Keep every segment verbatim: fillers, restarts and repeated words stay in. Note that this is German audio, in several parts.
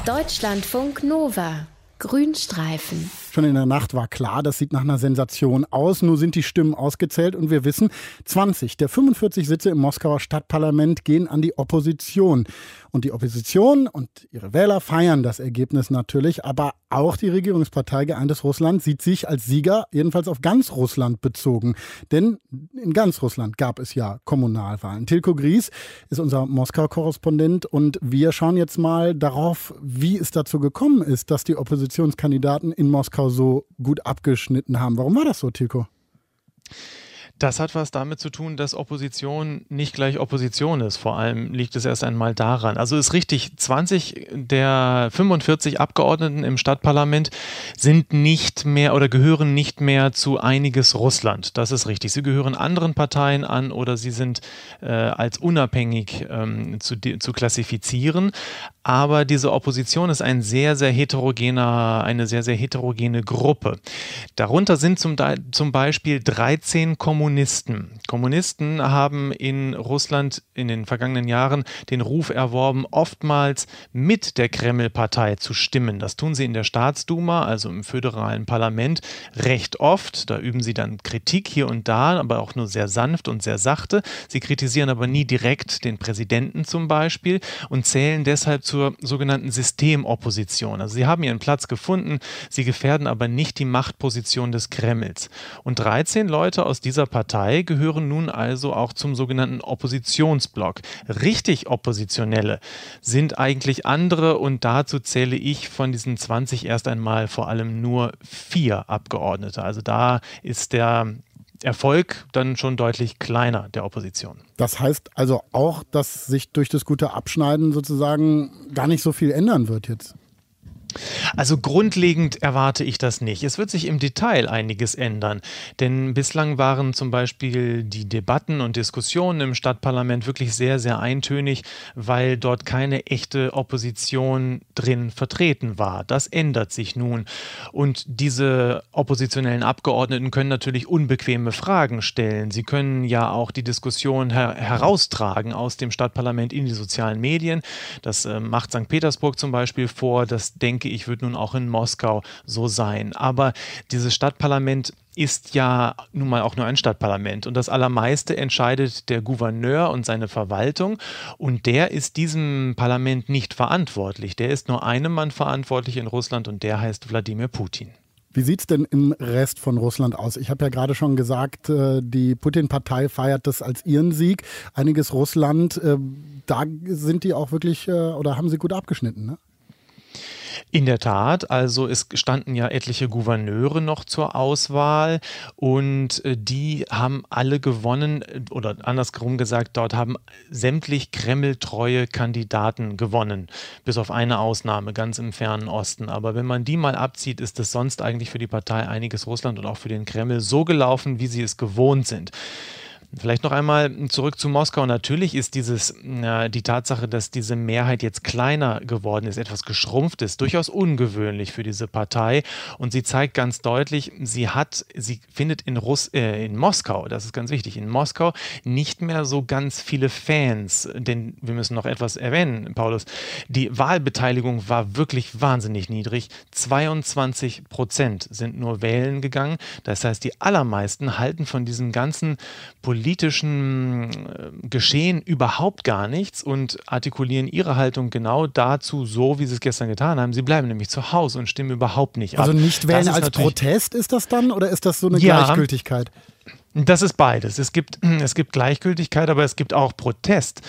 Deutschlandfunk Nova. Grünstreifen. Schon in der Nacht war klar, das sieht nach einer Sensation aus. Nur sind die Stimmen ausgezählt und wir wissen, zwanzig der fünfundvierzig Sitze im Moskauer Stadtparlament gehen an die Opposition. Und die Opposition und ihre Wähler feiern das Ergebnis natürlich, aber auch die Regierungspartei Geeintes Russland sieht sich als Sieger, jedenfalls auf ganz Russland bezogen. Denn in ganz Russland gab es ja Kommunalwahlen. Tilko Gries ist unser Moskau-Korrespondent und wir schauen jetzt mal darauf, wie es dazu gekommen ist, dass die Oppositionskandidaten in Moskau so gut abgeschnitten haben. Warum war das so, Tilko? Das hat was damit zu tun, dass Opposition nicht gleich Opposition ist. Vor allem liegt es erst einmal daran. Also ist richtig, zwanzig der fünfundvierzig Abgeordneten im Stadtparlament sind nicht mehr oder gehören nicht mehr zu Einiges Russland. Das ist richtig. Sie gehören anderen Parteien an oder sie sind äh, als unabhängig ähm, zu, zu klassifizieren. Aber diese Opposition ist ein sehr, sehr heterogener, eine sehr, sehr heterogene Gruppe. Darunter sind zum, zum Beispiel dreizehn Kommunisten. Kommunisten haben in Russland in den vergangenen Jahren den Ruf erworben, oftmals mit der Kreml-Partei zu stimmen. Das tun sie in der Staatsduma, also im föderalen Parlament, recht oft. Da üben sie dann Kritik hier und da, aber auch nur sehr sanft und sehr sachte. Sie kritisieren aber nie direkt den Präsidenten zum Beispiel und zählen deshalb zur sogenannten Systemopposition. Also sie haben ihren Platz gefunden, sie gefährden aber nicht die Machtposition des Kremls. Und dreizehn Leute aus dieser Partei gehören nun also auch zum sogenannten Oppositionsblock. Richtig Oppositionelle sind eigentlich andere und dazu zähle ich von diesen zwanzig erst einmal vor allem nur vier Abgeordnete. Also da ist der Erfolg dann schon deutlich kleiner der Opposition. Das heißt also auch, dass sich durch das gute Abschneiden sozusagen gar nicht so viel ändern wird jetzt? Also grundlegend erwarte ich das nicht. Es wird sich im Detail einiges ändern, denn bislang waren zum Beispiel die Debatten und Diskussionen im Stadtparlament wirklich sehr, sehr eintönig, weil dort keine echte Opposition drin vertreten war. Das ändert sich nun und diese oppositionellen Abgeordneten können natürlich unbequeme Fragen stellen. Sie können ja auch die Diskussion her- heraustragen aus dem Stadtparlament in die sozialen Medien. Das äh, macht Sankt Petersburg zum Beispiel vor, das denke ich, wird nun auch in Moskau so sein. Aber dieses Stadtparlament ist ja nun mal auch nur ein Stadtparlament und das Allermeiste entscheidet der Gouverneur und seine Verwaltung und der ist diesem Parlament nicht verantwortlich. Der ist nur einem Mann verantwortlich in Russland und der heißt Wladimir Putin. Wie sieht es denn im Rest von Russland aus? Ich habe ja gerade schon gesagt, die Putin-Partei feiert das als ihren Sieg. Einiges Russland, da sind die auch wirklich oder haben sie gut abgeschnitten, ne? In der Tat, also es standen ja etliche Gouverneure noch zur Auswahl und die haben alle gewonnen oder andersherum gesagt, dort haben sämtlich kremltreue Kandidaten gewonnen, bis auf eine Ausnahme ganz im fernen Osten. Aber wenn man die mal abzieht, ist es sonst eigentlich für die Partei Einiges Russland und auch für den Kreml so gelaufen, wie sie es gewohnt sind. Vielleicht noch einmal zurück zu Moskau. Natürlich ist dieses, äh, die Tatsache, dass diese Mehrheit jetzt kleiner geworden ist, etwas geschrumpft ist, durchaus ungewöhnlich für diese Partei. Und sie zeigt ganz deutlich, sie hat, sie findet in, Russ, äh, in Moskau, das ist ganz wichtig, in Moskau nicht mehr so ganz viele Fans. Denn wir müssen noch etwas erwähnen, Paulus. Die Wahlbeteiligung war wirklich wahnsinnig niedrig. zweiundzwanzig Prozent sind nur wählen gegangen. Das heißt, die allermeisten halten von diesem ganzen politischen politischen Geschehen überhaupt gar nichts und artikulieren ihre Haltung genau dazu, so wie sie es gestern getan haben. Sie bleiben nämlich zu Hause und stimmen überhaupt nicht ab. Also nicht wählen als Protest ist das dann oder ist das so eine ja, Gleichgültigkeit? Das ist beides. Es gibt, es gibt Gleichgültigkeit, aber es gibt auch Protest.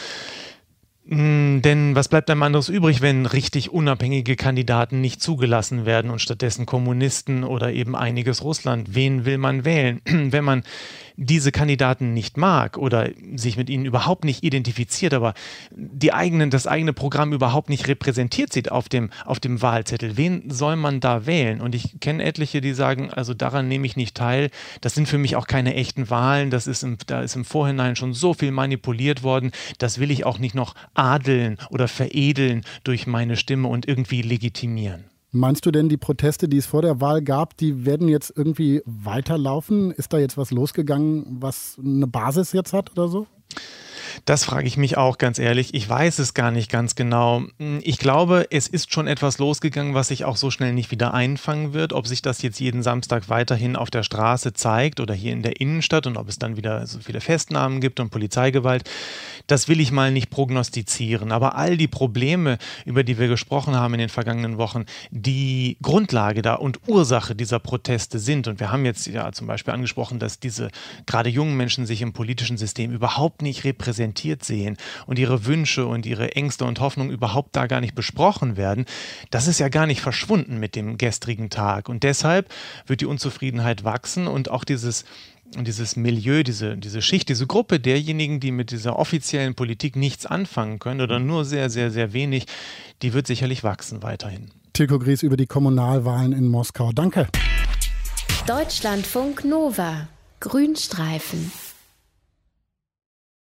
Denn was bleibt einem anderes übrig, wenn richtig unabhängige Kandidaten nicht zugelassen werden und stattdessen Kommunisten oder eben Einiges Russland? Wen will man wählen? Wenn man diese Kandidaten nicht mag oder sich mit ihnen überhaupt nicht identifiziert, aber die eigenen, das eigene Programm überhaupt nicht repräsentiert sieht auf dem, auf dem Wahlzettel, wen soll man da wählen? Und ich kenne etliche, die sagen, also daran nehme ich nicht teil. Das sind für mich auch keine echten Wahlen. Das ist im, da ist im Vorhinein schon so viel manipuliert worden. Das will ich auch nicht noch adeln oder veredeln durch meine Stimme und irgendwie legitimieren. Meinst du denn, die Proteste, die es vor der Wahl gab, die werden jetzt irgendwie weiterlaufen? Ist da jetzt was losgegangen, was eine Basis jetzt hat oder so? Das frage ich mich auch ganz ehrlich. Ich weiß es gar nicht ganz genau. Ich glaube, es ist schon etwas losgegangen, was sich auch so schnell nicht wieder einfangen wird. Ob sich das jetzt jeden Samstag weiterhin auf der Straße zeigt oder hier in der Innenstadt und ob es dann wieder so viele Festnahmen gibt und Polizeigewalt, das will ich mal nicht prognostizieren. Aber all die Probleme, über die wir gesprochen haben in den vergangenen Wochen, die Grundlage da und Ursache dieser Proteste sind. Und wir haben jetzt ja zum Beispiel angesprochen, dass diese gerade jungen Menschen sich im politischen System überhaupt nicht repräsentiert sehen und ihre Wünsche und ihre Ängste und Hoffnungen überhaupt da gar nicht besprochen werden. Das ist ja gar nicht verschwunden mit dem gestrigen Tag. Und deshalb wird die Unzufriedenheit wachsen und auch dieses Und dieses Milieu, diese, diese Schicht, diese Gruppe derjenigen, die mit dieser offiziellen Politik nichts anfangen können oder nur sehr, sehr, sehr wenig, die wird sicherlich wachsen weiterhin. Tilko Gries über die Kommunalwahlen in Moskau. Danke. Deutschlandfunk Nova. Grünstreifen.